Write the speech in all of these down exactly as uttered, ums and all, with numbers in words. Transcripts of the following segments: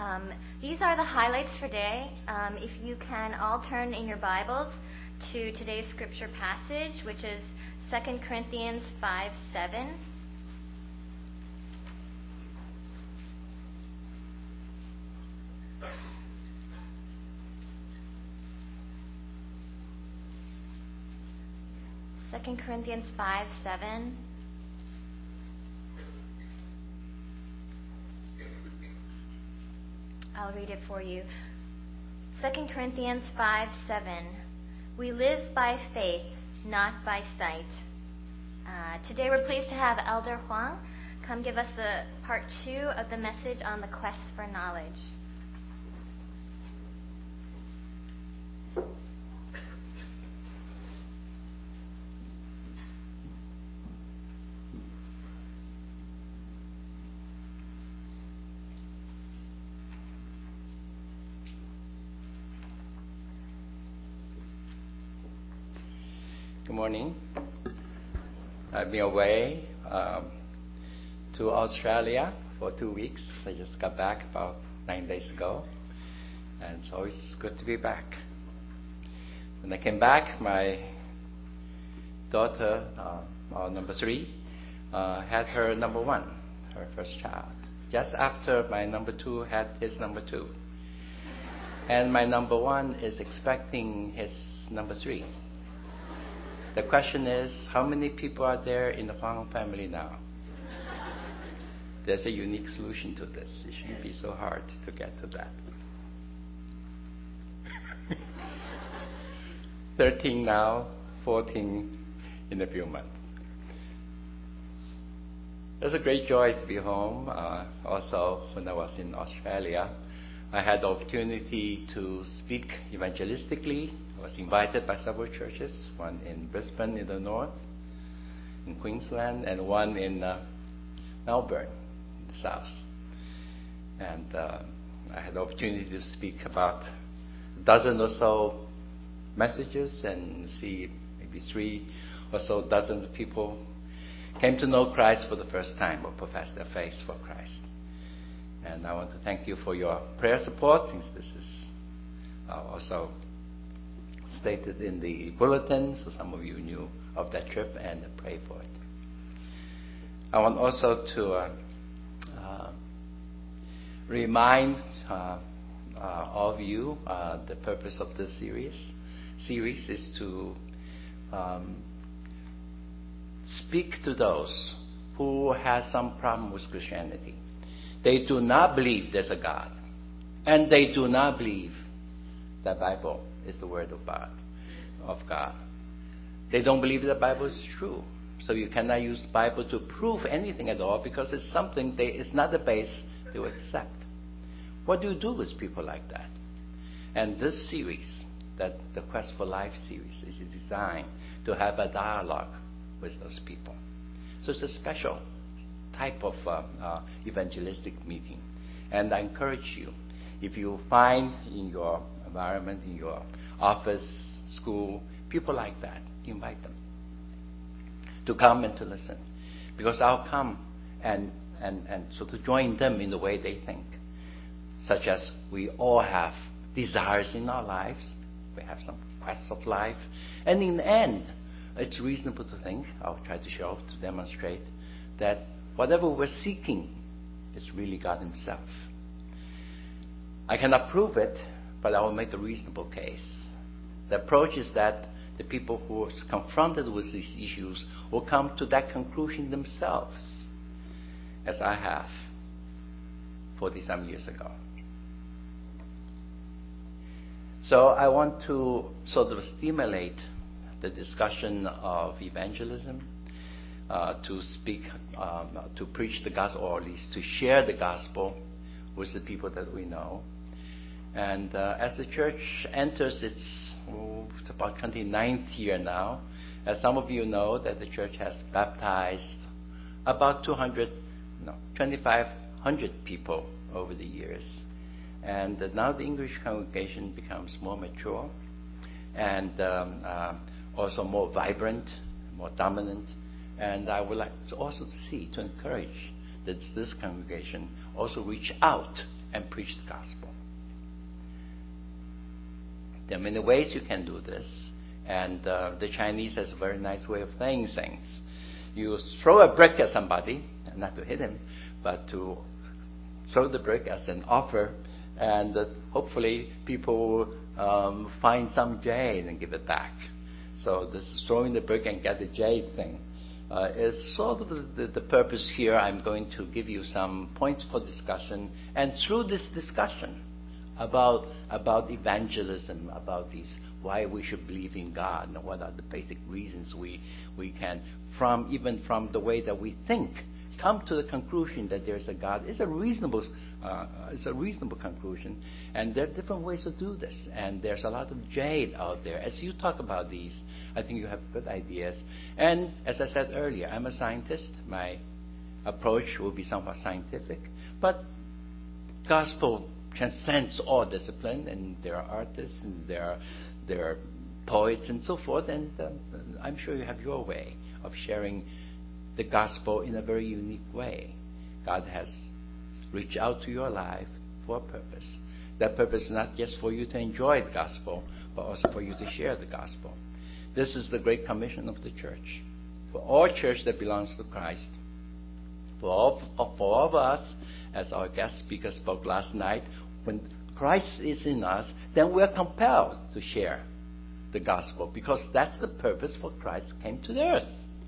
Um, these are the highlights for today. Um, if you can all turn in your Bibles to today's scripture passage, which is Second Corinthians five seven. Second Corinthians five seven. I'll read it for you. Second Corinthians five seven. We live by faith, not by sight. Uh, today we're pleased to have Elder Huang come give us the part two of the message on the quest for knowledge. Good morning. I've been away um, to Australia for two weeks. I just got back about nine days ago, and it's always good to be back. When I came back, my daughter, uh, our number three, uh, had her number one, her first child, just after my number two had his number two. And my number one is expecting his number three. The question is, how many people are there in the Huang family now? There's a unique solution to this. It shouldn't be so hard to get to that. thirteen now, fourteen in a few months. It's a great joy to be home. Uh, also, when I was in Australia, I had the opportunity to speak evangelistically. I was invited by several churches, one in Brisbane in the north, in Queensland, and one in uh, Melbourne in the south. And uh, I had the opportunity to speak about a dozen or so messages and see maybe three or so dozen people came to know Christ for the first time or profess their faith for Christ. And I want to thank you for your prayer support, since this is uh, also stated in the bulletin, so some of you knew of that trip and pray for it. I want also to uh, uh, remind uh, uh, all of you uh, the purpose of this series. Series is to um, speak to those who have some problem with Christianity. They do not believe there's a God, and they do not believe the Bible is the word of God. Of God. They don't believe the Bible is true. So you cannot use the Bible to prove anything at all, because it's something they, it's not the base they will accept. What do you do with people like that? And this series, that the Quest for Life series, is designed to have a dialogue with those people. So it's a special type of uh, uh, evangelistic meeting. And I encourage you, if you find in your environment, in your office, school, people like that, invite them to come and to listen. Because I'll come and, and, and so to join them in the way they think. Such as we all have desires in our lives. We have some quests of life. And in the end, it's reasonable to think, I'll try to show, to demonstrate, that whatever we're seeking is really God Himself. I cannot prove it, but I will make a reasonable case. The approach is that the people who are confronted with these issues will come to that conclusion themselves, as I have forty-some years ago. So I want to sort of stimulate the discussion of evangelism, uh, to speak, um, to preach the gospel, or at least to share the gospel with the people that we know. And uh, as the church enters its, oh, it's about twenty-ninth year now, as some of you know, that the church has baptized about two hundred, no, twenty-five hundred people over the years. And uh, now the English congregation becomes more mature and um, uh, also more vibrant, more dominant. And I would like to also see, to encourage that this congregation also reach out and preach the gospel. There are many ways you can do this, and uh, the Chinese has a very nice way of saying things. You throw a brick at somebody, not to hit him, but to throw the brick as an offer, and uh, hopefully people um, find some jade and give it back. So this is throwing the brick and get the jade thing. Uh, is sort of the, the, the purpose here. I'm going to give you some points for discussion, and through this discussion about about evangelism, about these, why we should believe in God, and what are the basic reasons we we can, from even from the way that we think, come to the conclusion that there's a God. It's a reasonable uh, it's a reasonable conclusion, and there are different ways to do this. And there's a lot of jade out there. As you talk about these, I think you have good ideas. And as I said earlier, I'm a scientist. My approach will be somewhat scientific, but gospel transcends all discipline, and there are artists, and there are there are poets, and so forth. And um, I'm sure you have your way of sharing the gospel in a very unique way. God has reached out to your life for a purpose. That purpose is not just for you to enjoy the gospel, but also for you to share the gospel. This is the great commission of the church. For all church that belongs to Christ, for all, for all of us, as our guest speaker spoke last night, when Christ is in us, then we're compelled to share the gospel, because that's the purpose for Christ came to the earth.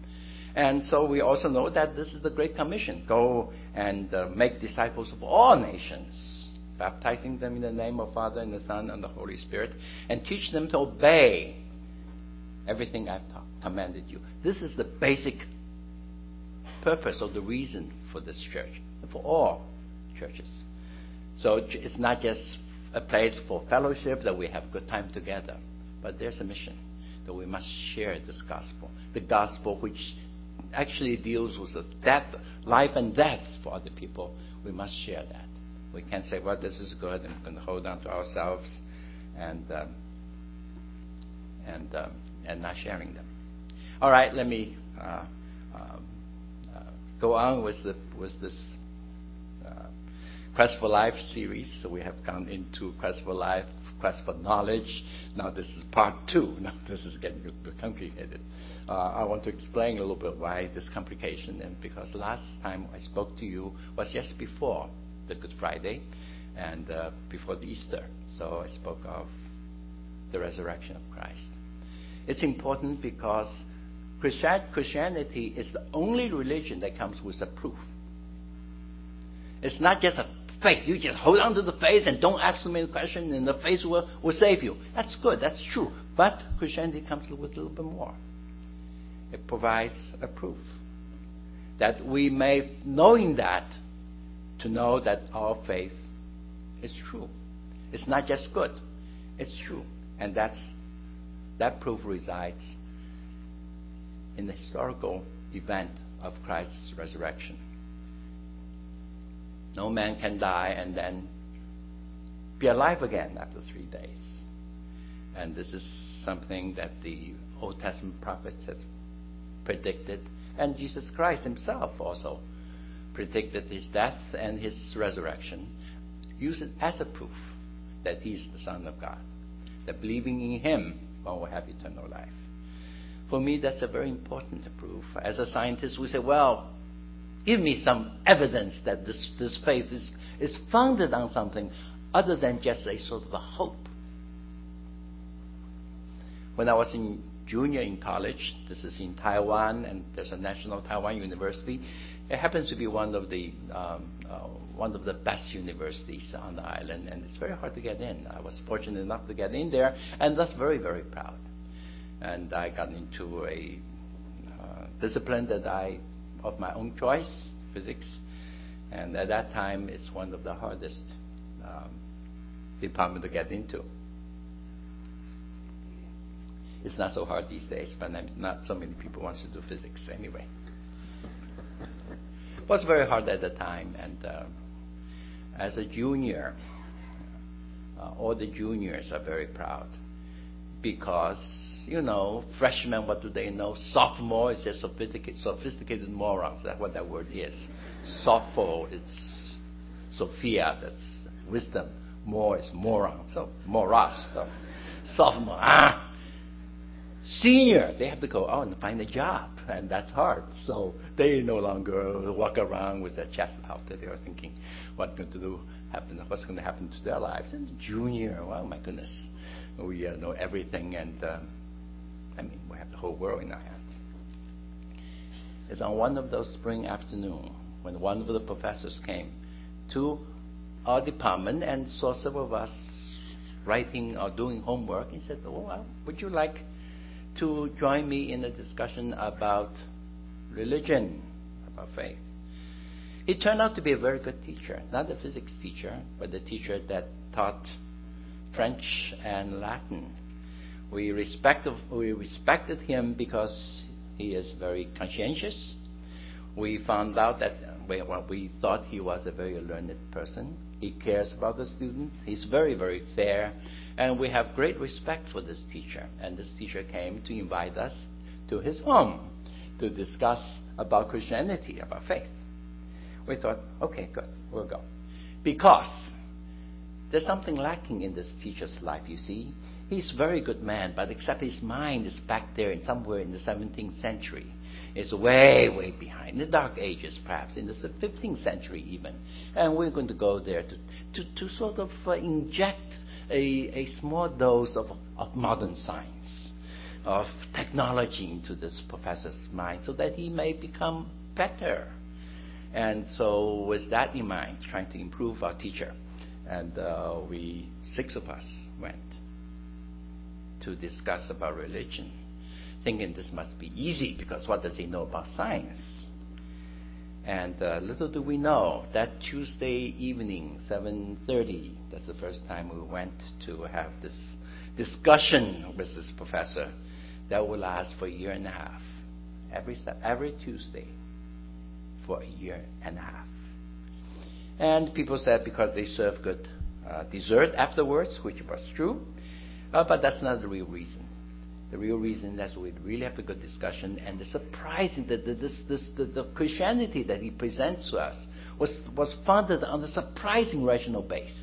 And so we also know that this is the Great Commission. Go and uh, make disciples of all nations, baptizing them in the name of Father and the Son and the Holy Spirit, and teach them to obey everything I've ta- commanded you. This is the basic purpose or the reason for this church, for all churches. So it's not just a place for fellowship that we have good time together, but there's a mission that we must share this gospel. The gospel which actually deals with the death, life and death for other people. We must share that. We can't say, well, this is good, and we're going to hold on to ourselves and um, and um, and not sharing them. All right, let me uh, uh, uh, go on with the with this uh, Quest for Life series. So we have gone into Quest for Life, Quest for Knowledge. Now this is part two. Now this is getting a bit complicated. Uh, I want to explain a little bit why this complication, and because last time I spoke to you was just before the Good Friday and uh, before the Easter. So I spoke of the resurrection of Christ. It's important because Christianity is the only religion that comes with a proof. It's not just a faith. You just hold on to the faith and don't ask too many questions, and the faith will, will save you. That's good. That's true. But Christianity comes with a little bit more. It provides a proof that we may, knowing that, to know that our faith is true. It's not just good. It's true. And that's that proof resides in the historical event of Christ's resurrection. No man can die and then be alive again after three days. And this is something that the Old Testament prophets have predicted, and Jesus Christ himself also predicted his death and his resurrection. Use it as a proof that he's the Son of God, that believing in him one will have eternal life. For me, that's a very important proof. As a scientist, we say, well, give me some evidence that this, this faith is, is founded on something other than just a sort of a hope. When I was in junior in college, this is in Taiwan, and there's a National Taiwan University. It happens to be one of the um, uh, one of the best universities on the island, and it's very hard to get in. I was fortunate enough to get in there, and thus very, very proud. And I got into a uh, discipline that I, of my own choice, physics, and at that time, it's one of the hardest um, department to get into. It's not so hard these days, but not so many people want to do physics anyway. It was very hard at the time, and uh, as a junior, uh, all the juniors are very proud because, you know, freshmen, what do they know? Sophomore is just sophisticated, sophisticated morons. That's what that word is. Sophomore, it's Sophia, that's wisdom. More is moron. So moros. So sophomore, ah. Senior, they have to go out and find a job, and that's hard. So they no longer walk around with their chest out. They are thinking, what's going to do happen? What's going to happen to their lives? And junior, oh my goodness, we uh, know everything, and um, I mean, we have the whole world in our hands. It's on one of those spring afternoons when one of the professors came to our department and saw several of us writing or doing homework. He said, "Oh, well, would you like to join me in a discussion about religion, about faith?" He turned out to be a very good teacher, not a physics teacher, but a teacher that taught French and Latin. We respected, we respected him because he is very conscientious. We found out that we, well, we thought he was a very learned person. He cares about the students. He's very, very fair. And we have great respect for this teacher. And this teacher came to invite us to his home to discuss about Christianity, about faith. We thought, okay, good, we'll go. Because there's something lacking in this teacher's life, you see. He's a very good man, but except his mind is back there in somewhere in the seventeenth century. It's way, way behind, in the Dark Ages perhaps, in the fifteenth century even. And we're going to go there to, to, to sort of uh, inject a, a small dose of, of modern science, of technology into this professor's mind so that he may become better. And so with that in mind, trying to improve our teacher, and uh, we, six of us, went to discuss about religion, thinking this must be easy because what does he know about science? And uh, little do we know that Tuesday evening, seven thirty, that's the first time we went to have this discussion with this professor that will last for a year and a half, every every Tuesday for a year and a half. And people said because they serve good uh, dessert afterwards, which was true, uh, but that's not the real reason. The real reason is we really have a good discussion, and the surprising that the, this, this, the, the Christianity that he presents to us was, was founded on a surprising rational base.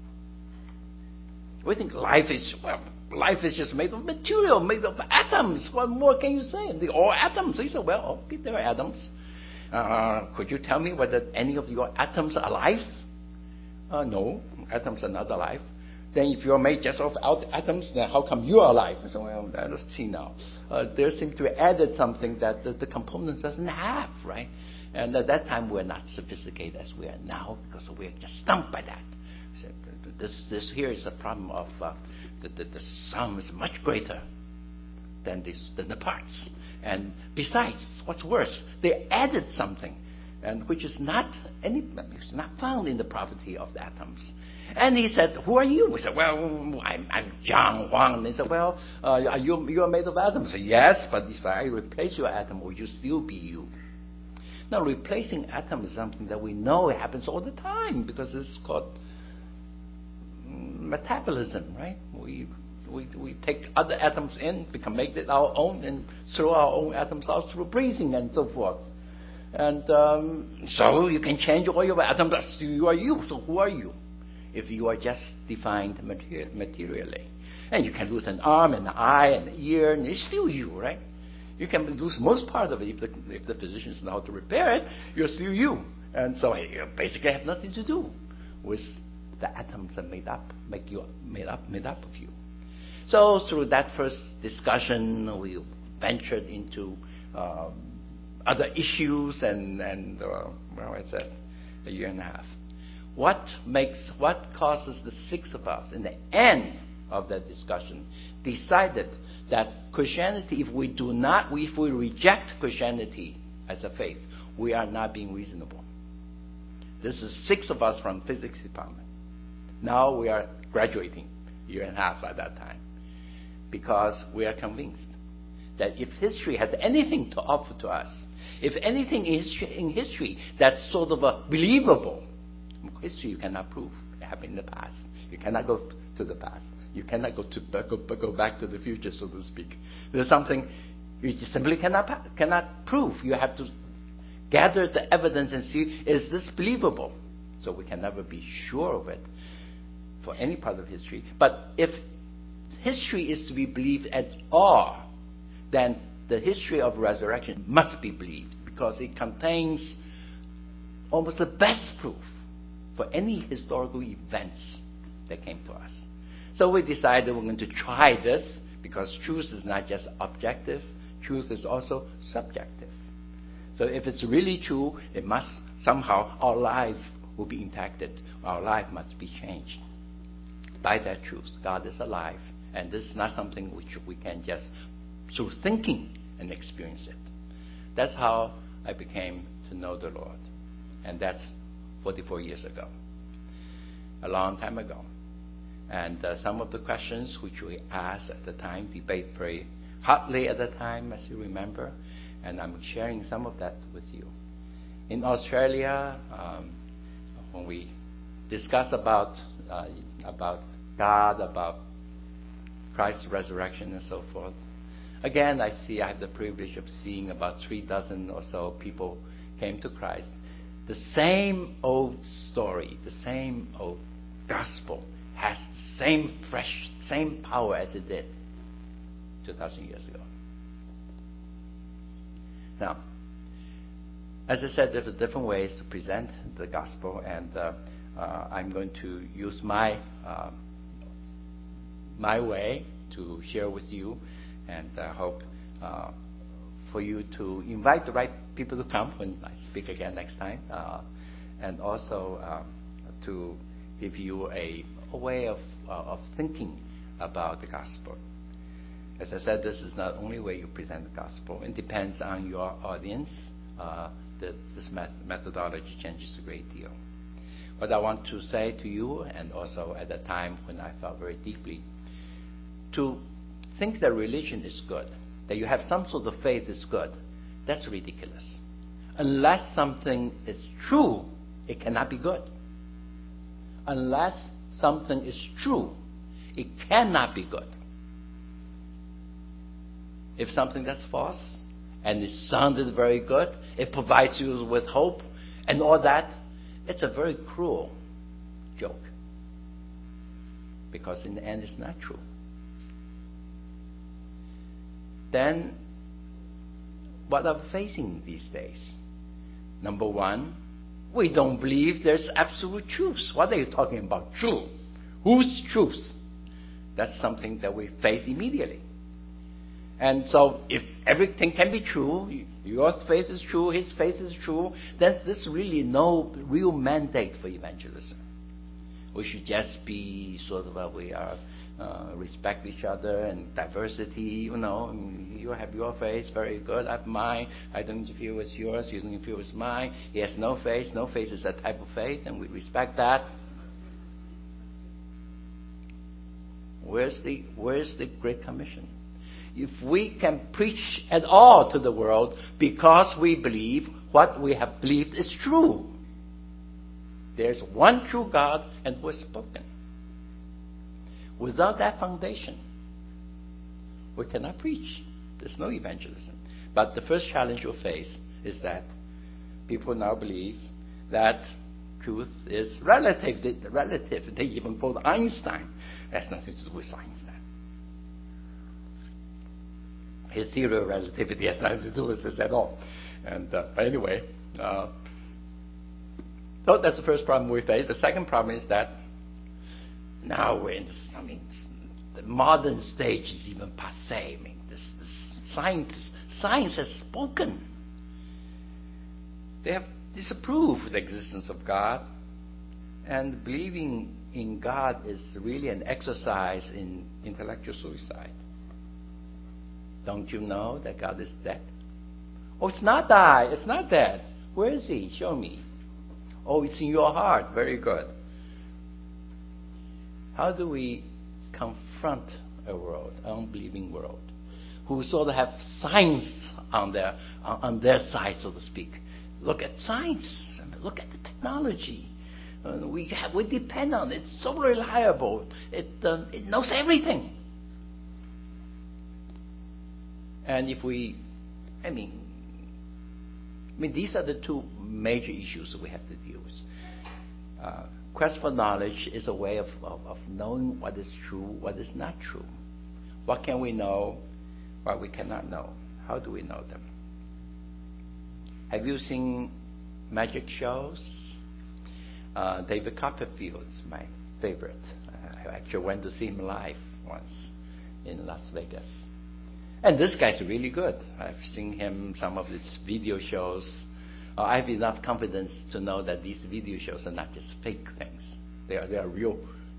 We think life is, well, life is just made of material, made of atoms. What more can you say? They're all atoms. So you say, well, okay, they're atoms. Uh, could you tell me whether any of your atoms are alive? Uh, no, atoms are not alive. Then if you're made just of atoms, then how come you are alive? So, well, let's see now. Uh, there seems to be added something that the, the components doesn't have, right? And at that time, we're not sophisticated as we are now because we're just stumped by that. So this, this here is a problem of uh, the, the, the sum is much greater than, this, than the parts. And besides, what's worse, they added something, and which is not any, it's not found in the property of the atoms. And he said, "Who are you?" We said, "Well, I'm, I'm John Huang." And he said, "Well, uh, are you you are made of atoms?" I said, "Yes, but if I replace your atom, will you still be you?" Now, replacing atoms is something that we know happens all the time because it's called metabolism, right? We we we take other atoms in, we can make it our own, and throw our own atoms out through breathing and so forth. And um, so you can change all your atoms. You are you. So who are you? If you are just defined material, materially. And you can lose an arm, an eye, an ear, and it's still you, right? You can lose most part of it if the, if the physicians know how to repair it, you're still you. And so you basically have nothing to do with the atoms that made up, make you made up, made up of you. So through that first discussion, we ventured into um, other issues, and, and uh, well, I said, a year and a half. What makes, what causes the six of us, in the end of that discussion, decided that Christianity, if we do not, if we reject Christianity as a faith, we are not being reasonable. This is six of us from physics department. Now we are graduating, a year and a half by that time, because we are convinced that if history has anything to offer to us, if anything in history, in history that's sort of a believable, history you cannot prove. It happened in the past. You cannot go to the past. You cannot go to go, go back to the future, so to speak. There's something you just simply cannot cannot prove. You have to gather the evidence and see, is this believable? So we can never be sure of it. for any part of history. But if history is to be believed at all, then the history of resurrection must be believed, because it contains almost the best proof for any historical events that came to us. So we decided we're going to try this, because truth is not just objective, truth is also subjective. So if it's really true, it must somehow, our life will be impacted. Our life must be changed by that truth. God is alive, and this is not something which we can just through thinking and experience it. That's how I became to know the Lord, and that's forty-four years ago, a long time ago. And uh, some of the questions which we asked at the time, debate very hotly at the time, as you remember, and I'm sharing some of that with you. In Australia, um, when we discuss about uh, about God, about Christ's resurrection and so forth, again, I see I have the privilege of seeing about three dozen or so people came to Christ. The same old story, the same old gospel has the same fresh, same power as it did two thousand years ago. Now, as I said, there are different ways to present the gospel, and uh, uh, I'm going to use my uh, my way to share with you, and I hope uh, for you to invite the right people to come when I speak again next time, uh, and also uh, to give you a, a way of uh, of thinking about the gospel. As I said, this is not the only way you present the gospel. It depends on your audience. Uh, the, this met- methodology changes a great deal. What I want to say to you, and also at the time when I felt very deeply, to think that religion is good, that you have some sort of faith is good, that's ridiculous. Unless something is true, it cannot be good. Unless something is true, it cannot be good. If something that's false, and it sounded very good, it provides you with hope, and all that, it's a very cruel joke. Because in the end, it's not true. Then, what are we facing these days? Number one, we don't believe there's absolute truth. What are you talking about? Truth. Whose truth? That's something that we face immediately. And so if everything can be true, your faith is true, his faith is true, then there's really no real mandate for evangelism. We should just be sort of, uh, we are, uh, respect each other and diversity, you know, you have your faith, very good, I have mine, I don't interfere with yours, you don't interfere with mine, he has no faith, no faith is a type of faith, and we respect that. Where's the, where's the Great Commission? If we can preach at all to the world because we believe what we have believed is true. There's one true God and who has spoken. Without that foundation, we cannot preach. There's no evangelism. But the first challenge you'll face is that people now believe that truth is relative. Relative. They even quote Einstein. It has nothing to do with Einstein. His theory of relativity has nothing to do with this at all. And uh, but anyway, uh, so that's the first problem we face. The second problem is that now we're in this, I mean, the modern stage is even passé. I mean, this, this science, science has spoken. They have disapproved the existence of God, and believing in God is really an exercise in intellectual suicide. Don't you know that God is dead? Oh, it's not died. It's not dead. Where is he? Show me. Oh, it's in your heart. Very good. How do we confront a world, an unbelieving world, who sort of have science on their on their side, so to speak? Look at science. Look at the technology. Uh, we have, we depend on it. It's so reliable. It uh, it knows everything. And if we, I mean, I mean, these are the two major issues that we have to deal with. Uh, quest for knowledge is a way of, of, of knowing what is true, what is not true. What can we know, what we cannot know? How do we know them? Have you seen magic shows? Uh, David Copperfield is my favorite. I actually went to see him live once in Las Vegas. And this guy's really good. I've seen him, some of his video shows. Uh, I have enough confidence to know that these video shows are not just fake things. They are, they are real.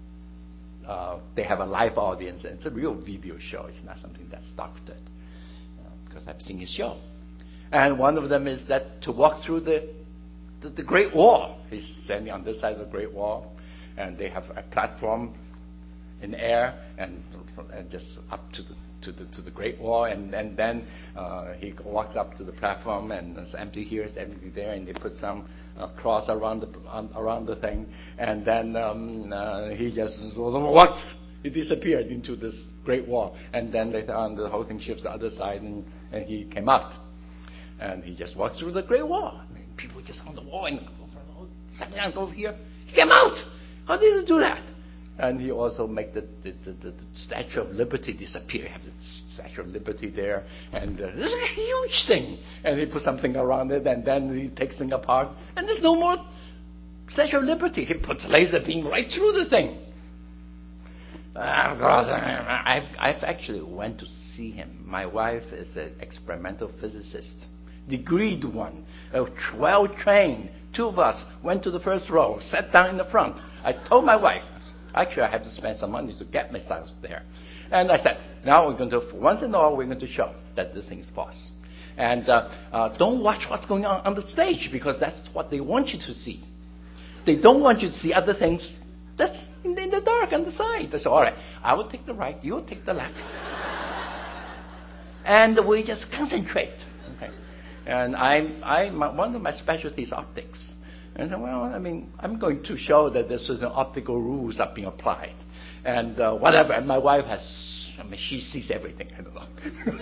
Uh, they have a live audience, and it's a real video show. It's not something that's doctored. Uh, because I've seen his show. And one of them is that to walk through the, the, the Great Wall. He's standing on this side of the Great Wall, and they have a platform in air, and, and just up to the to the to the Great Wall, and, and then uh, he walks up to the platform, and it's empty here, it's empty there, and they put some uh, cross around the um, around the thing, and then um, uh, he just walked, he disappeared into this Great Wall, and then later on the whole thing shifts to the other side, and, and he came out, and he just walked through the Great Wall. I mean, people just on the wall and go go over here. He came out. How did he do that? And he also made the, the, the, the Statue of Liberty disappear. You have the Statue of Liberty there, and uh, this is a huge thing. And he put something around it, and then he takes things apart, and there's no more Statue of Liberty. He puts laser beam right through the thing. Uh, of course, I've, I've actually went to see him. My wife is an experimental physicist, degreed one, uh, well trained. Two of us went to the first row, sat down in the front. I told my wife, actually, I had to spend some money to get myself there. And I said, now we're going to, for once and all, we're going to show that this thing is false. And uh, uh, don't watch what's going on on the stage, because that's what they want you to see. They don't want you to see other things that's in the, in the dark on the side. They say, all right, I will take the right, you will take the left. And we just concentrate. Okay. And I, I, my, one of my specialties is optics. And I said, well, I mean, I'm going to show that there's certain optical rules are being applied. And uh, whatever. And my wife has, I mean, she sees everything. I don't know.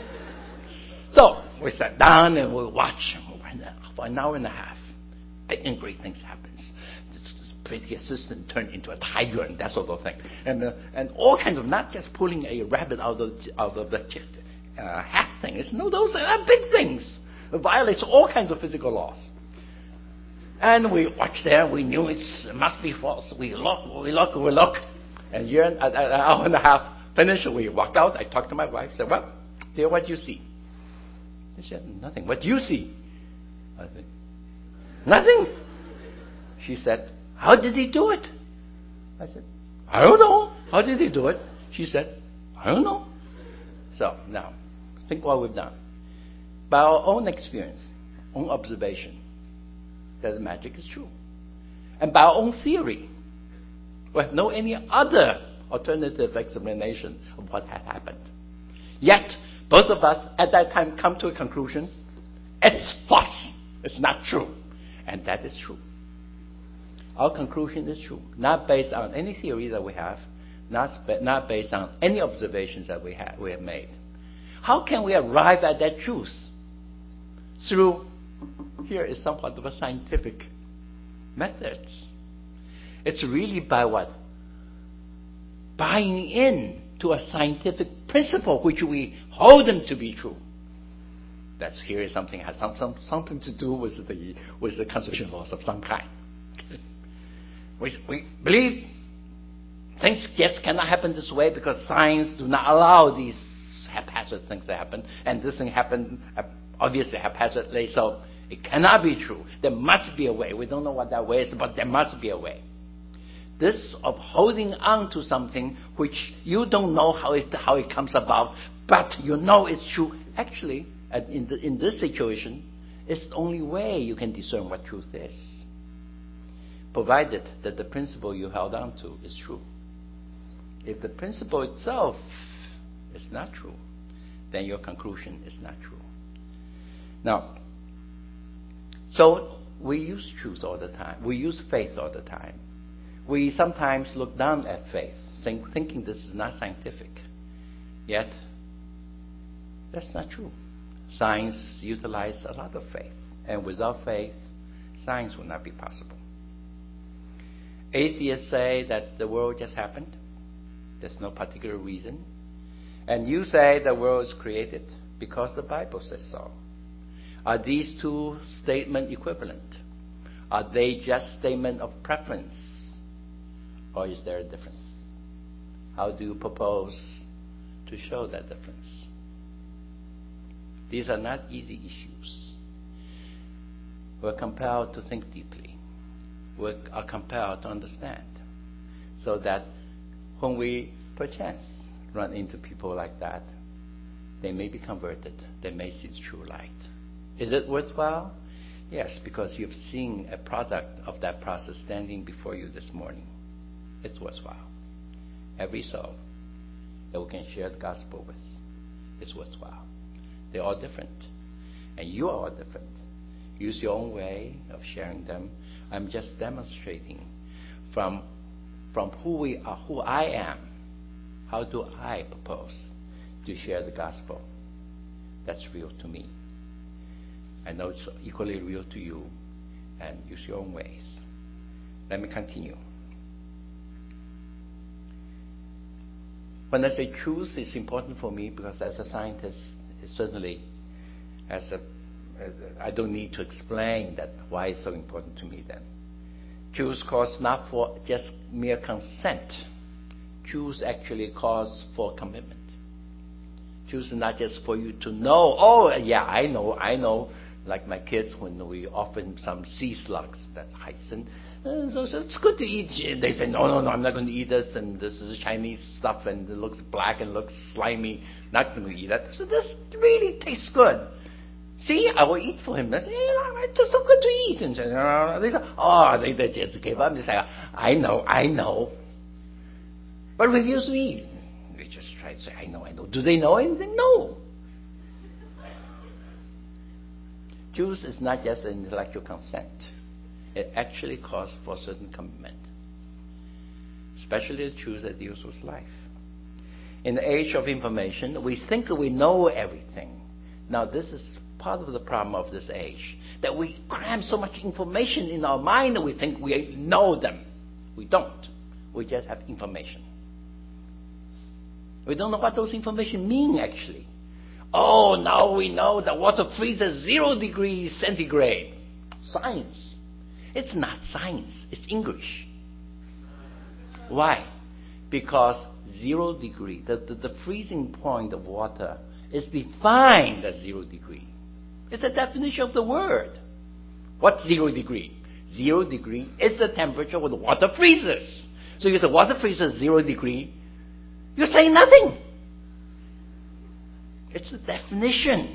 So we sat down and we watch. For an hour and a half, big and great things happen. This, this pretty assistant turned into a tiger and that sort of thing. And uh, and all kinds of, not just pulling a rabbit out of, out of the uh, hat thing. It's, no, those are big things. It violates all kinds of physical laws. And we watched there. We knew it's, it must be false. We look, we look, we look. And year, an hour and a half finished. We walked out. I talked to my wife. Said, "Well, dear, what do you see?" She said, "Nothing. What do you see?" I said, "Nothing." She said, "How did he do it?" I said, "I don't know. How did he do it?" She said, "I don't know." So now, think what we've done. By our own experience, own observation, that the magic is true. And by our own theory, we have no any other alternative explanation of what had happened. Yet, both of us at that time come to a conclusion, it's false, it's not true. And that is true. Our conclusion is true, not based on any theory that we have, not, spe- not based on any observations that we have, we have made. How can we arrive at that truth? Through, here is somewhat of a scientific methods. It's really by what? Buying in to a scientific principle which we hold them to be true. That's here is something has some, some something to do with the with the conservation laws of some kind. we we believe things just cannot happen this way because science do not allow these haphazard things to happen, and this thing happened obviously haphazardly, so it cannot be true. There must be a way. We don't know what that way is, but there must be a way. This of holding on to something which you don't know how it how it comes about, but you know it's true. Actually, in the, in this situation, it's the only way you can discern what truth is, provided that the principle you held on to is true. If the principle itself is not true, then your conclusion is not true. Now, so we use truth all the time. We use faith all the time. We sometimes look down at faith, think, thinking this is not scientific. Yet, that's not true. Science utilizes a lot of faith. And without faith, science will not be possible. Atheists say that the world just happened. There's no particular reason. And you say the world is created because the Bible says so. Are these two statements equivalent? Are they just statement of preference? Or is there a difference? How do you propose to show that difference? These are not easy issues. We're compelled to think deeply. We are compelled to understand. So that when we perchance run into people like that, they may be converted. They may see the true light. Is it worthwhile? Yes, because you've seen a product of that process standing before you this morning. It's worthwhile. Every soul that we can share the gospel with is worthwhile. They're all different. And you are all different. Use your own way of sharing them. I'm just demonstrating from, from who we are, who I am. How do I propose to share the gospel? That's real to me. I know it's equally real to you, and use your own ways. Let me continue. When I say truth, it's important for me because as a scientist, certainly, as a, as a, I don't need to explain that why it's so important to me then. Truth calls not for just mere consent. Truth actually calls for commitment. Truth is not just for you to know, oh, yeah, I know, I know. Like my kids, when we offer them some sea slugs, that's hyacinth, uh, so, so it's good to eat. They say, no, no, no, I'm not going to eat this, and this is Chinese stuff, and it looks black and looks slimy. Not going to eat that. So this really tastes good. See, I will eat for him. They say, yeah, it's so good to eat. And so, uh, they say, oh, they, they just gave up. They say, I know, I know. But refuse to eat. They just try to say, I know, I know. Do they know anything? No. Truth is not just an intellectual consent. It actually calls for a certain commitment. Especially the truth that deals with life. In the age of information, we think we know everything. Now, this is part of the problem of this age. That we cram so much information in our mind that we think we know them. We don't. We just have information. We don't know what those information mean, actually. Oh, now we know that water freezes zero degrees centigrade. Science. It's not science. It's English. Why? Because zero degree, the, the, the freezing point of water is defined as zero degree. It's a definition of the word. What's zero degree? Zero degree is the temperature when the water freezes. So you say water freezes zero degree, you're saying nothing. It's the definition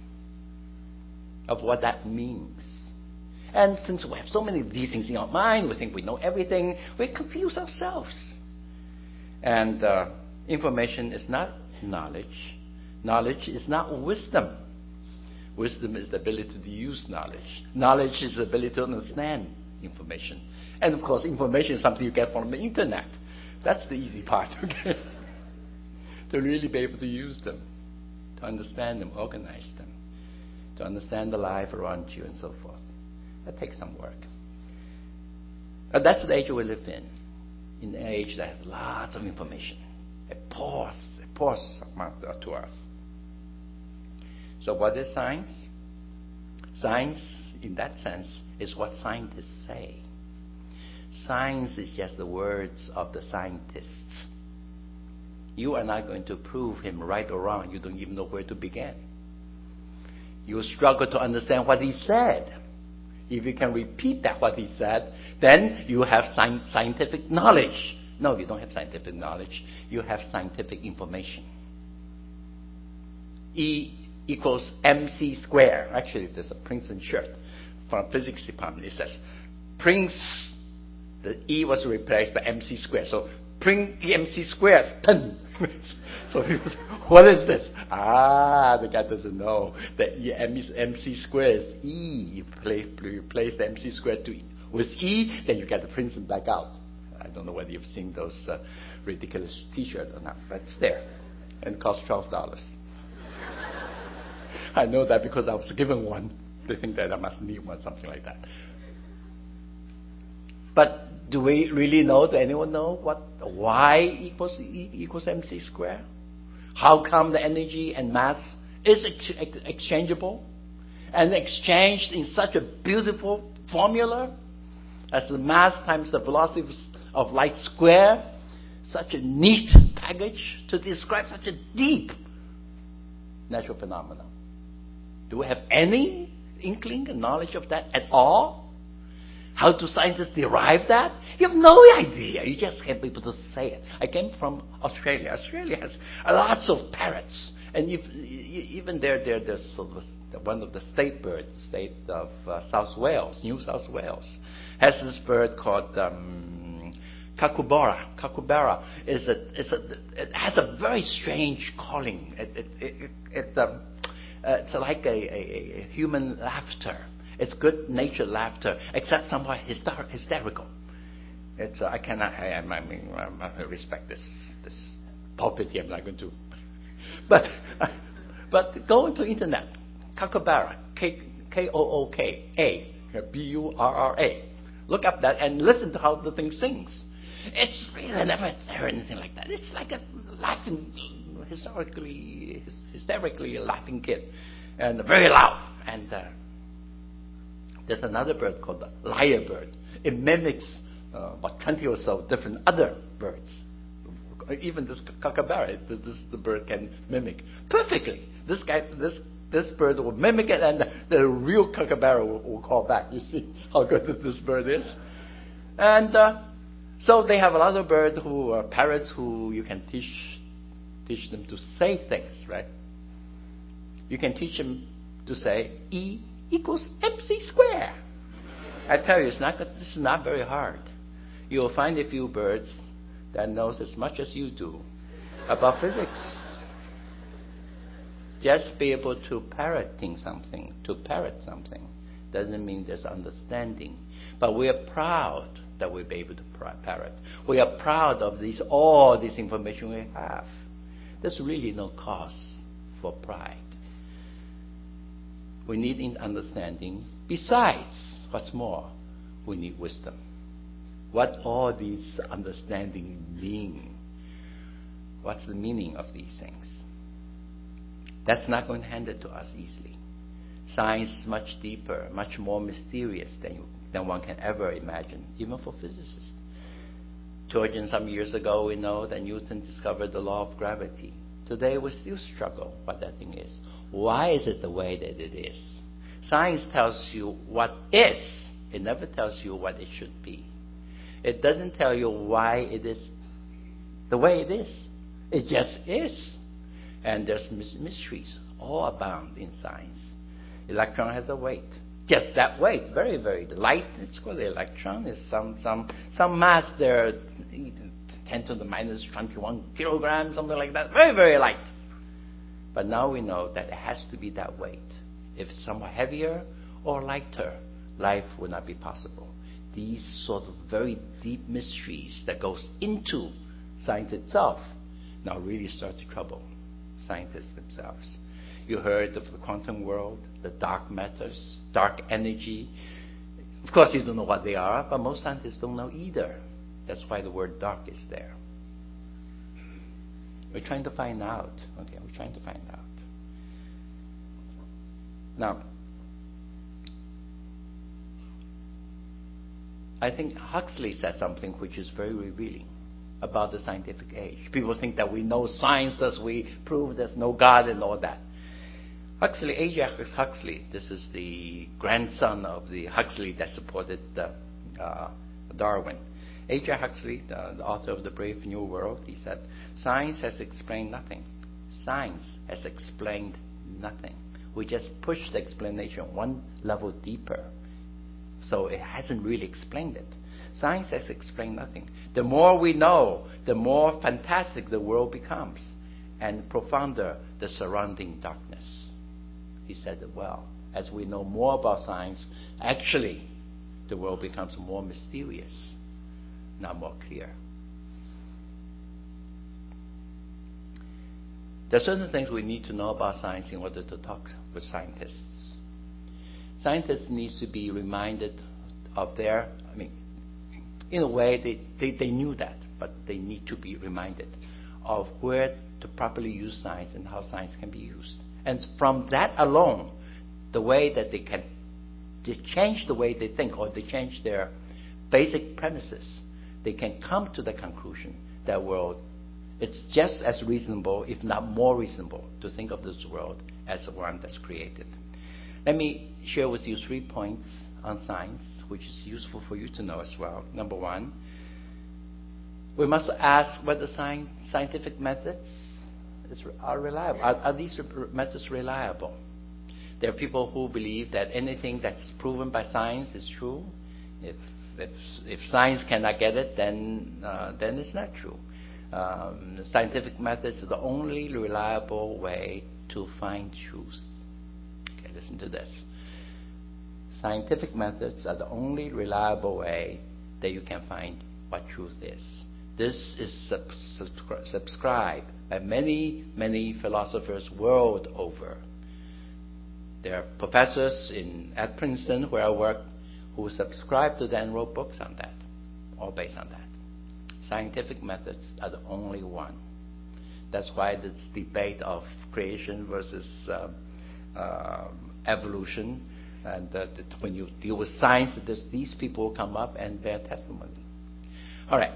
of what that means. And since we have so many of these things in our mind, we think we know everything, we confuse ourselves. And uh, information is not knowledge. Knowledge is not wisdom. Wisdom is the ability to use knowledge. Knowledge is the ability to understand information. And of course, information is something you get from the internet. That's the easy part, okay? To really be able to use them. To understand them, organize them, to understand the life around you and so forth. That takes some work. But that's the age we live in, in an age that has lots of information. It pours, it pours to us. So what is science? Science, in that sense, is what scientists say. Science is just the words of the scientists. You are not going to prove him right or wrong. You don't even know where to begin. You struggle to understand what he said. If you can repeat that, what he said, then you have sci- scientific knowledge. No, you don't have scientific knowledge. You have scientific information. E equals mc squared. Actually, there's a Princeton shirt from physics department. It says, Prince, the E was replaced by mc squared. So, Pring mc squared, ten. So he was, what is this? Ah, the guy doesn't know that mc squared is E. You replace, replace the mc squared to, with E, then you get the Princeton back out. I don't know whether you've seen those uh, ridiculous T-shirts or not, but it's there. And it costs twelve dollars. I know that because I was given one. They think that I must need one, something like that. But Do we really know? Do anyone know what y equals E equals mc squared? How come the energy and mass is ex- ex- exchangeable and exchanged in such a beautiful formula as the mass times the velocity of light square? Such a neat package to describe such a deep natural phenomenon. Do we have any inkling and knowledge of that at all? How do scientists derive that? You have no idea. You just can't be able to say it. I came from Australia. Australia has lots of parrots. And if, even there, there, there's sort of one of the state birds, state of uh, South Wales, New South Wales, has this bird called um, Kookaburra. Kookaburra is a, is a, it has a very strange calling. It, it, it, it, um, uh, it's like a, a, a human laughter. It's good-natured laughter, except somewhat hyster- hysterical. It's uh, I cannot. I, I mean, I respect this this pulpit here. I'm not going to. But but go into internet, Kookaburra, K K O O K A, B U R R A. Look up that and listen to how the thing sings. It's really I never heard anything like that. It's like a laughing, historically, hysterically laughing kid, and very loud and. Uh, There's another bird called the lyrebird. It mimics uh, about twenty or so different other birds. Even this kookaburra, this the bird can mimic perfectly. This guy, this this bird will mimic it, and the, the real kookaburra will, will call back. You see how good this bird is. And uh, so they have a lot of birds who are parrots who you can teach teach them to say things, right? You can teach them to say E equals mc squared. I tell you, it's not, this is not very hard. You'll find a few birds that knows as much as you do about physics. Just be able to parroting something, to parrot something, doesn't mean there's understanding. But we are proud that we'll be able to parrot. We are proud of these, all this information we have. There's really no cause for pride. We need understanding. Besides, what's more, we need wisdom. What all these understanding mean? What's the meaning of these things? That's not going to hand it to us easily. Science is much deeper, much more mysterious than, you, than one can ever imagine, even for physicists. Georgian, some years ago, we know that Newton discovered the law of gravity. Today, we still struggle what that thing is. Why is it the way that it is? Science tells you what is. It never tells you what it should be. It doesn't tell you why it is the way it is. It just is. And there's mysteries all abound in science. Electron has a weight. Just that weight. Very, very. The light, it's called the electron, is some some some mass there, ten to the minus twenty-one kilograms, something like that. Very, very light. But now we know that it has to be that weight. If it's somewhat heavier or lighter, life would not be possible. These sort of very deep mysteries that goes into science itself now really start to trouble scientists themselves. You heard of the quantum world, the dark matters, dark energy. Of course, you don't know what they are, but most scientists don't know either. That's why the word dark is there. We're trying to find out. Okay, we're trying to find out. Now, I think Huxley said something which is very revealing about the scientific age. People think that we know science, thus we prove there's no God and all that. Huxley, A J Huxley, this is the grandson of the Huxley that supported uh, uh, Darwin. A J Huxley, the, the author of The Brave New World, he said, science has explained nothing. Science has explained nothing. We just push the explanation one level deeper. So it hasn't really explained it. Science has explained nothing. The more we know, the more fantastic the world becomes, and profounder the surrounding darkness. He said it well. As we know more about science, actually, the world becomes more mysterious, not more clear. There are certain things we need to know about science in order to talk with scientists. Scientists need to be reminded of their, I mean, In a way, they, they, they knew that, but they need to be reminded of where to properly use science and how science can be used. And from that alone, the way that they can they change the way they think, or they change their basic premises, they can come to the conclusion that world, it's just as reasonable, if not more reasonable, to think of this world as one that's created. Let me share with you three points on science, which is useful for you to know as well. Number one, we must ask whether science, scientific methods is, are reliable. Are, are these methods reliable? There are people who believe that anything that's proven by science is true. If if, if science cannot get it, then uh, then it's not true. Um, scientific methods are the only reliable way to find truth. Okay, listen to this. Scientific methods are the only reliable way that you can find what truth is. This is sub- sub- subscribed by many, many philosophers world over. There are professors in at Princeton, where I work, who subscribe to that and wrote books on that, all based on that. Scientific methods are the only one. That's why this debate of creation versus uh, uh, evolution, and uh, that when you deal with science, this, these people come up and bear testimony. All right.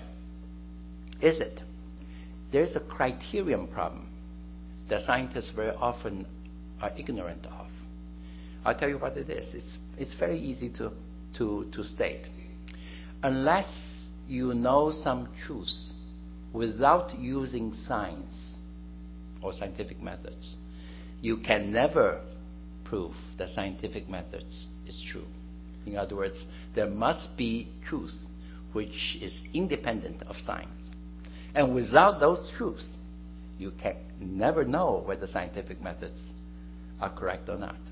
Is it? There's a criterion problem that scientists very often are ignorant of. I'll tell you what it is. It's, it's very easy to, to, to state. Unless you know some truth without using science or scientific methods, you can never prove that scientific methods is true. In other words, there must be truth which is independent of science. And without those truths, you can never know whether scientific methods are correct or not.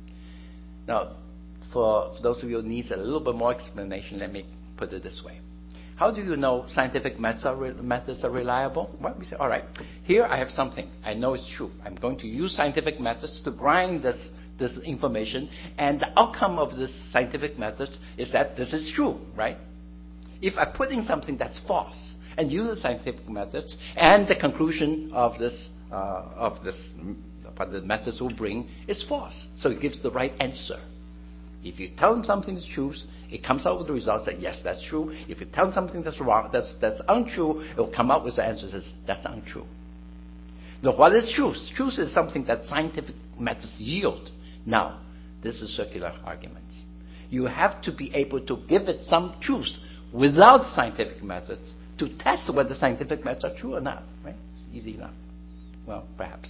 Now, for, for those of you who need a little bit more explanation, let me put it this way. How do you know scientific methods are, re- methods are reliable? Well, we say, all right, here I have something. I know it's true. I'm going to use scientific methods to grind this, this information, and the outcome of this scientific method is that this is true, right? If I put in something that's false and use the scientific methods, and the conclusion of this, uh, of this, what the methods will bring is false. So it gives the right answer. If you tell them something is true, it comes out with the results that yes, that's true. If you tell them something that's wrong, that's that's untrue, it will come out with the answer that says that's untrue. Now, what is truth? Truth is something that scientific methods yield. Now, this is circular arguments. You have to be able to give it some truth without scientific methods to test whether scientific methods are true or not. Right? It's easy enough. Well, perhaps.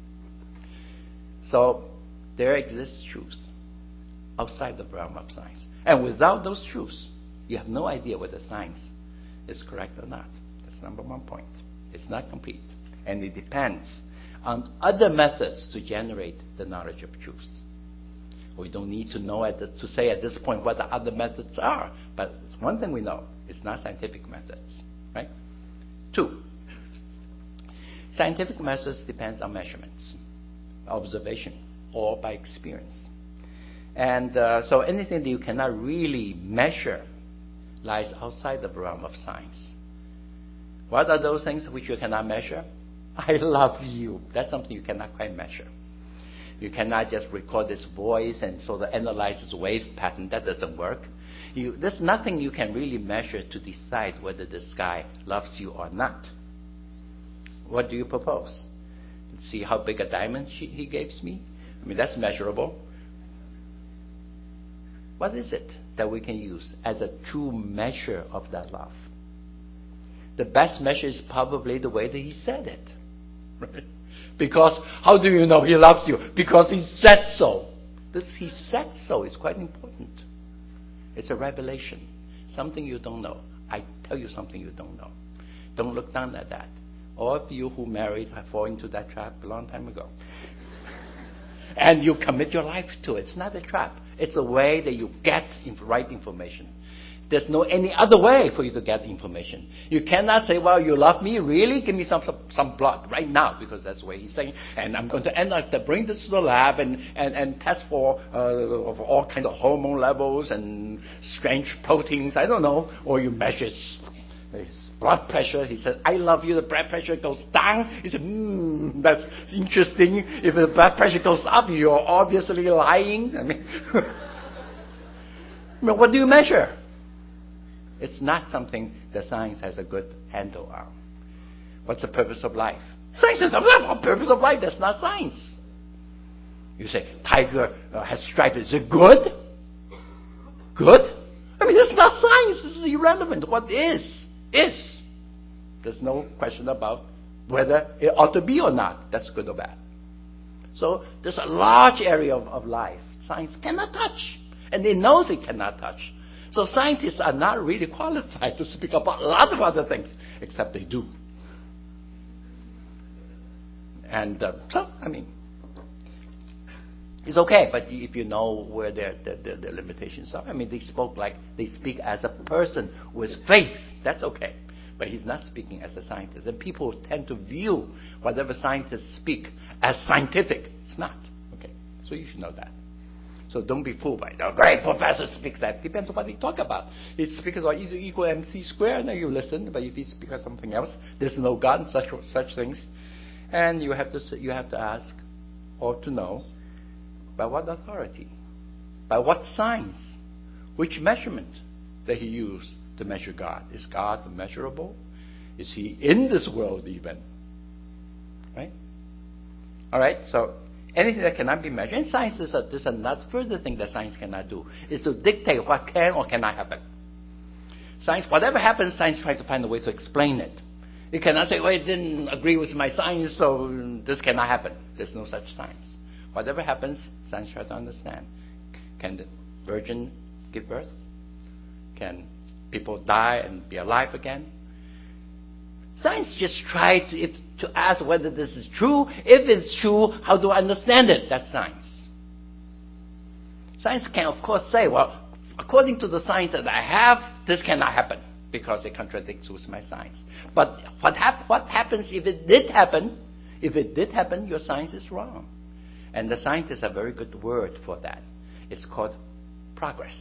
So there exists truth outside the realm of science. And without those truths, you have no idea whether science is correct or not. That's number one point. It's not complete. And it depends on other methods to generate the knowledge of truth. We don't need to know at the, to say at this point what the other methods are. But one thing we know, it's not scientific methods. Right? Two, scientific methods depend on measurements, observation, or by experience. And uh, so anything that you cannot really measure lies outside the realm of science. What are those things which you cannot measure? I love you. That's something you cannot quite measure. You cannot just record this voice and sort of analyze its wave pattern. That doesn't work. You, there's nothing you can really measure to decide whether this guy loves you or not. What do you propose? See how big a diamond she, he gives me? I mean, that's measurable. What is it that we can use as a true measure of that love? The best measure is probably the way that he said it. Right? Because how do you know he loves you? Because he said so. This he said so is quite important. It's a revelation. Something you don't know. I tell you something you don't know. Don't look down at that. All of you who married have fallen into that trap a long time ago. And you commit your life to it. It's not a trap. It's a way that you get right information. There's no any other way for you to get information. You cannot say, well, you love me, really? Give me some some, some blood right now, because that's what he's saying. And I'm going to end up to bring this to the lab and, and, and test for, uh, for all kinds of hormone levels and strange proteins, I don't know. Or you measure his, his blood pressure. He said, I love you. The blood pressure goes down. He said, hmm, that's interesting. If the blood pressure goes up, you're obviously lying. I mean, I mean what do you measure? It's not something that science has a good handle on. What's the purpose of life? Science is the purpose of life. That's not science. You say, tiger uh, has stripes. Is it good? Good? I mean, it's not science. This is irrelevant. What is, is. There's no question about whether it ought to be or not. That's good or bad. So there's a large area of, of life science cannot touch. And it knows it cannot touch. So scientists are not really qualified to speak about a lot of other things, except they do. And uh, so, I mean, it's okay, but if you know where their, their, their limitations are. I mean, they spoke like they speak as a person with faith. That's okay. But he's not speaking as a scientist. And people tend to view whatever scientists speak as scientific. It's not. Okay? So you should know that. So don't be fooled by it. The great professor speaks that. Depends on what he talk about. He speaks about E equal mc squared, then you listen. But if he speaks of something else, there's no God and such such things. And you have to you have to ask or to know, by what authority? By what science? Which measurement that he used to measure God? Is God measurable? Is he in this world even? Right? All right, so anything that cannot be measured. And science is a, this is another further thing that science cannot do, is to dictate what can or cannot happen. Science, whatever happens, science tries to find a way to explain it. It cannot say, well, it didn't agree with my science, so this cannot happen. There's no such science. Whatever happens, science tries to understand. Can the virgin give birth? Can people die and be alive again? Science just tries to, if, to ask whether this is true. If it's true, how do I understand it? That's science. Science can, of course, say, well, according to the science that I have, this cannot happen because it contradicts with my science. But what, hap- what happens if it did happen? If it did happen, your science is wrong. And the scientists have a very good word for that. It's called progress.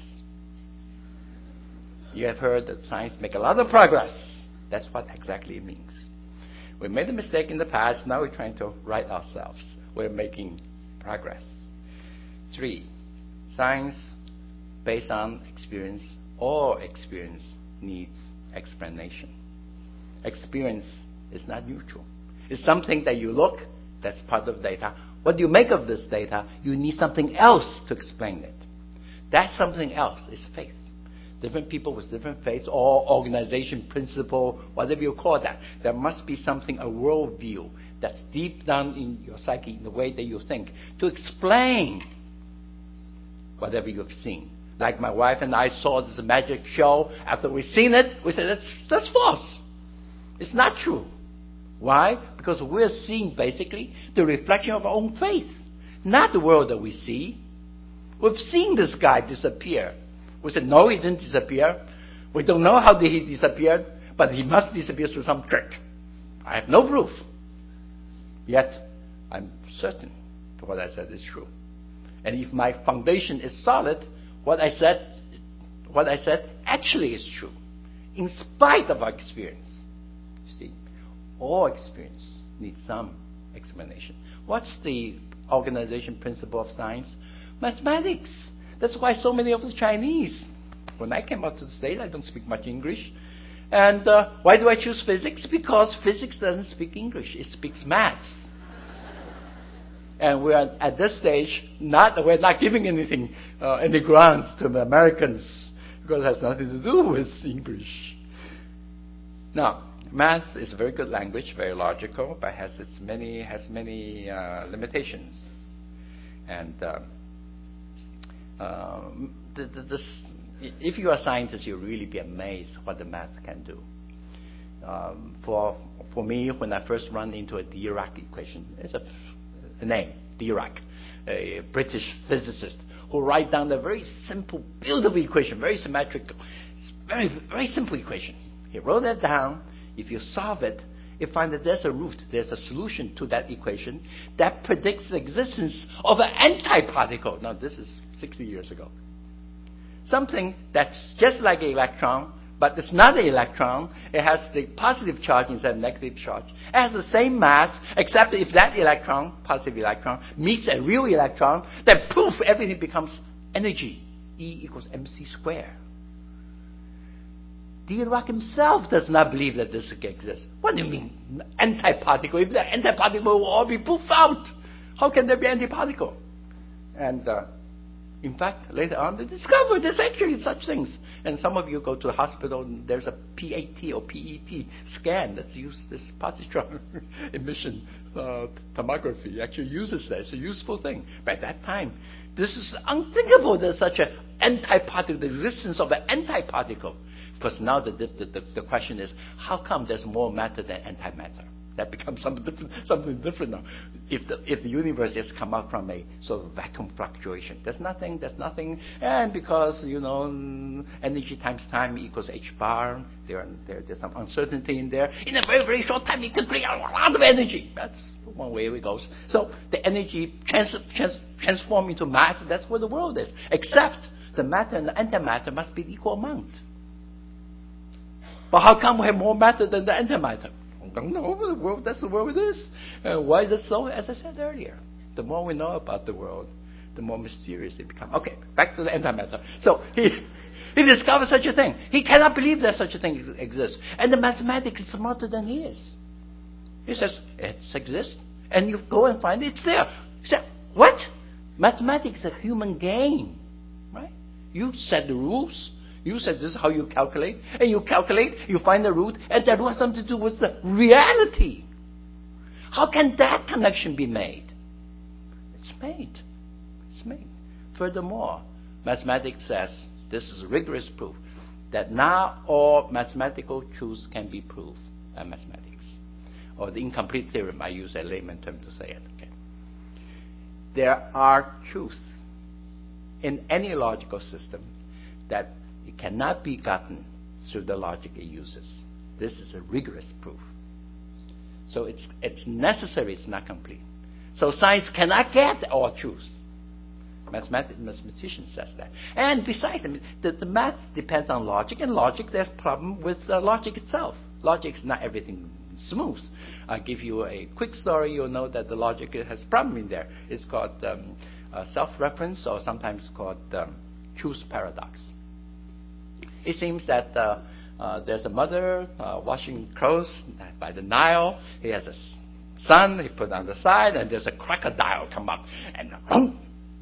You have heard that science make a lot of progress. That's what exactly it means. We made a mistake in the past. Now we're trying to right ourselves. We're making progress. Three, science based on experience. All experience needs explanation. Experience is not neutral. It's something that you look, that's part of data. What do you make of this data? You need something else to explain it. That something else is faith. Different people with different faiths, or organization principle, whatever you call that. There must be something, a worldview, that's deep down in your psyche, in the way that you think, to explain whatever you've seen. Like my wife and I saw this magic show. After we've seen it, we said, that's, that's false. It's not true. Why? Because we're seeing basically the reflection of our own faith, not the world that we see. We've seen this guy disappear. We said, no, he didn't disappear. We don't know how he disappeared, but he must disappear through some trick. I have no proof. Yet, I'm certain that what I said is true. And if my foundation is solid, what I said, what I said actually is true, in spite of our experience. You see, all experience needs some explanation. What's the organization principle of science? Mathematics. That's why so many of the Chinese, when I came out to the States, I don't speak much English. And uh, why do I choose physics? Because physics doesn't speak English. It speaks math. And we are at this stage, not we're not giving anything, uh, any grants to the Americans, because it has nothing to do with English. Now, math is a very good language, very logical, but has its many has many uh, limitations. And uh, um, the, the, this, if you are a scientist, you'll really be amazed what the math can do. Um, for for me, when I first run into a Dirac equation, it's a The name, Dirac, a British physicist, who write down a very simple, beautiful equation, very symmetrical, Very, very simple equation. He wrote that down. If you solve it, you find that there's a root, there's a solution to that equation that predicts the existence of an antiparticle. Now, this is sixty years ago. Something that's just like an electron, but it's not an electron. It has the positive charge instead of negative charge. It has the same mass, except if that electron, positive electron, meets a real electron, then poof, everything becomes energy. E equals mc squared. Dirac himself does not believe that this exists. What do you mean, antiparticle? If the antiparticle will all be poof out, how can there be antiparticle? And uh, in fact, later on, they discovered there's actually such things. And some of you go to a hospital, and there's a P A T or P E T scan that's used, this positron emission uh, tomography actually uses that. It's a useful thing. But at that time, this is unthinkable. There's such an antiparticle, the existence of an antiparticle. Because now the, the, the, the question is, how come there's more matter than antimatter? That becomes something different, something different now. If the, if the universe just come out from a sort of vacuum fluctuation, there's nothing, there's nothing, and because, you know, energy times time equals h bar, there, there, there's some uncertainty in there. In a very, very short time, it can create a lot of energy. That's one way it goes. So the energy trans, trans, transform into mass, that's what the world is. Except the matter and the antimatter must be equal amount. But how come we have more matter than the antimatter? I don't know. Well, that's the world it is. Uh, why is it so? As I said earlier, the more we know about the world, the more mysterious it becomes. Okay, back to the antimatter. So he he discovered such a thing. He cannot believe that such a thing ex- exists. And the mathematics is smarter than he is. He says, it exists. And you go and find it, it's there. He said, what? Mathematics is a human game. Right? You set the rules. You said this is how you calculate, and you calculate, you find the root, and that has something to do with the reality. How can that connection be made? It's made. It's made. Furthermore, mathematics says, this is rigorous proof, that not all mathematical truths can be proved by mathematics. Or the incomplete theorem, I use a layman term to say it. Okay. There are truths in any logical system that it cannot be gotten through the logic it uses. This is a rigorous proof. So it's it's necessary, it's not complete. So science cannot get all truths. Mathematic, mathematician says that. And besides, I mean, the, the math depends on logic, and logic, there's a problem with uh, logic itself. Logic is not everything smooth. I'll give you a quick story. You'll know that the logic has a problem in there. It's called um, uh, self-reference, or sometimes called um, truth paradox. It seems that uh, uh, there's a mother uh, washing clothes by the Nile. He has a son. He put on the side, and there's a crocodile come up and um,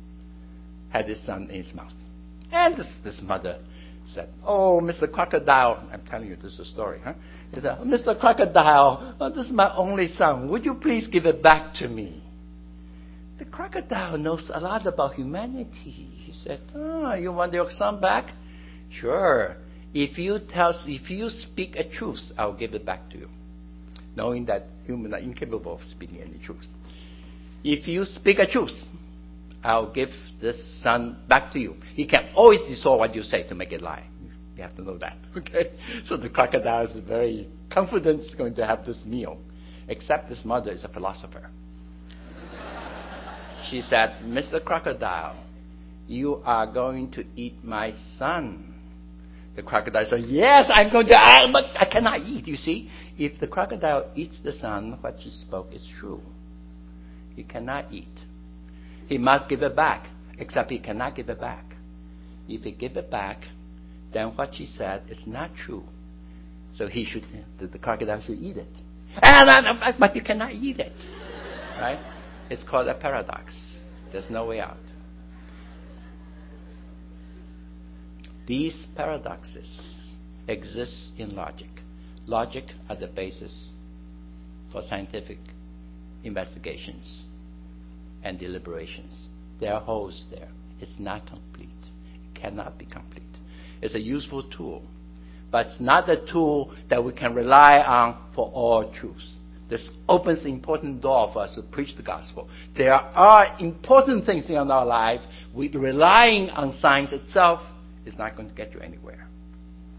had his son in his mouth. And this, this mother said, "Oh, Mister Crocodile," I'm telling you this is a story, huh? He said, "Mister Crocodile, oh, this is my only son. Would you please give it back to me?" The crocodile knows a lot about humanity. He said, "Oh, you want your son back? Sure. If you tell, if you speak a truth, I'll give it back to you." Knowing that humans are incapable of speaking any truth. If you speak a truth, I'll give this son back to you. He can always distort what you say to make it lie. You have to know that. Okay? So the crocodile is very confident he's going to have this meal. Except this mother is a philosopher. She said, "Mister Crocodile, you are going to eat my son." The crocodile said, "Yes, I'm going to, uh, but I cannot eat." You see, if the crocodile eats the son, what she spoke is true. He cannot eat. He must give it back, except he cannot give it back. If he give it back, then what she said is not true. So he should, the, the crocodile should eat it. And, uh, but you cannot eat it. Right? It's called a paradox. There's no way out. These paradoxes exist in logic. Logic are the basis for scientific investigations and deliberations. There are holes there. It's not complete. It cannot be complete. It's a useful tool, but it's not a tool that we can rely on for all truths. This opens an important door for us to preach the gospel. There are important things in our life. We relying on science itself is not going to get you anywhere.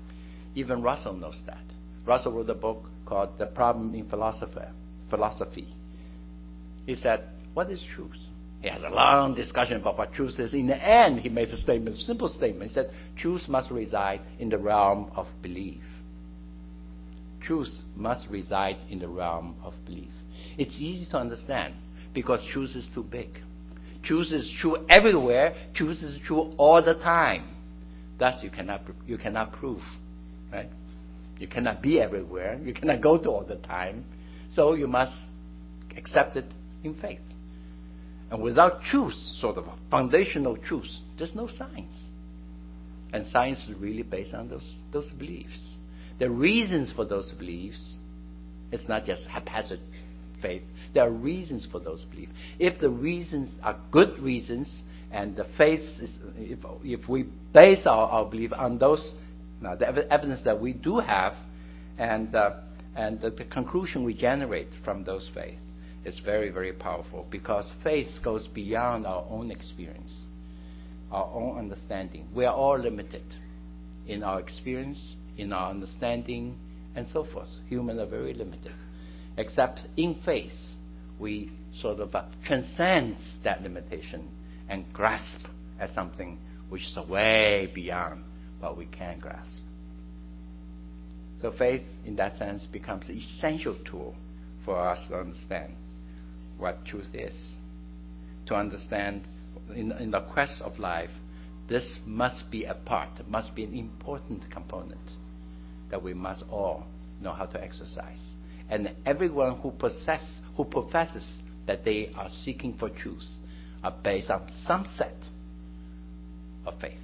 Even Russell knows that. Russell wrote a book called The Problem in Philosophy. Philosophy. He said, what is truth? He has a long discussion about what truth is. In the end, he made a statement, a simple statement. He said, truth must reside in the realm of belief. Truth must reside in the realm of belief. It's easy to understand because truth is too big. Truth is true everywhere. Truth is true all the time. Thus, you cannot you cannot prove, right? You cannot be everywhere. You cannot go to all the time. So you must accept it in faith. And without truth, sort of a foundational truth, there's no science. And science is really based on those those beliefs. The reasons for those beliefs, it's not just haphazard faith. There are reasons for those beliefs. If the reasons are good reasons, and the faith is, if, if we base our, our belief on those, now the evidence that we do have, and uh, and the, the conclusion we generate from those faith is very, very powerful, because faith goes beyond our own experience, our own understanding. We are all limited in our experience, in our understanding, and so forth. Humans are very limited. Except in faith, we sort of uh, transcend that limitation and grasp at something which is way beyond what we can grasp. So faith, in that sense, becomes an essential tool for us to understand what truth is. To understand, in, in the quest of life, this must be a part, must be an important component that we must all know how to exercise. And everyone who possess, who professes that they are seeking for truth are based on some set of faith.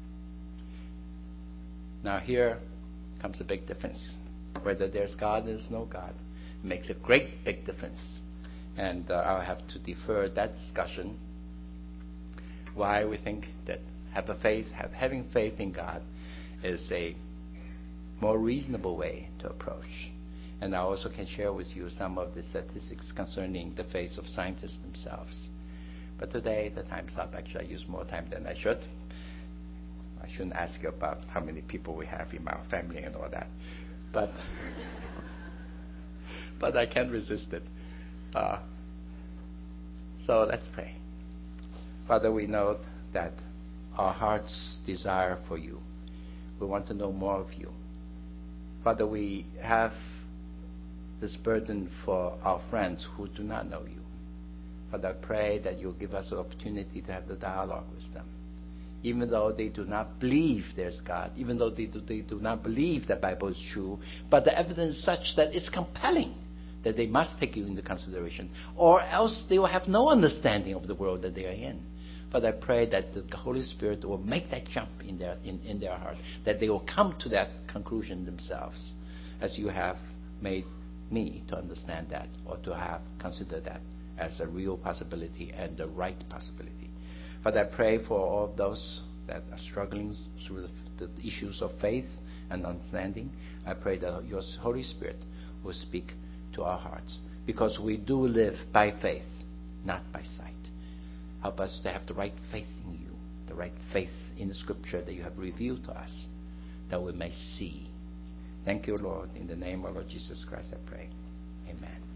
Now here comes a big difference. Whether there's God or there's no God, it makes a great big difference. And uh, I'll have to defer that discussion. Why we think that have a faith, have, having faith in God is a more reasonable way to approach. And I also can share with you some of the statistics concerning the faith of scientists themselves. But today, the time's up. Actually, I use more time than I should. I shouldn't ask you about how many people we have in my family and all that. But, but I can't resist it. Uh, so let's pray. Father, we know that our heart's desire for you. We want to know more of you. Father, we have this burden for our friends who do not know you. Father, I pray that you'll give us the opportunity to have the dialogue with them. Even though they do not believe there's God, even though they do, they do not believe the Bible is true, but the evidence is such that it's compelling that they must take you into consideration, or else they will have no understanding of the world that they are in. Father, I pray that the Holy Spirit will make that jump in their, in, in their heart, that they will come to that conclusion themselves, as you have made me to understand that, or to have considered that as a real possibility and the right possibility. Father, I pray for all of those that are struggling through the, the issues of faith and understanding. I pray that your Holy Spirit will speak to our hearts, because we do live by faith, not by sight. Help us to have the right faith in you, the right faith in the Scripture that you have revealed to us, that we may see. Thank you, Lord. In the name of Lord Jesus Christ, I pray. Amen.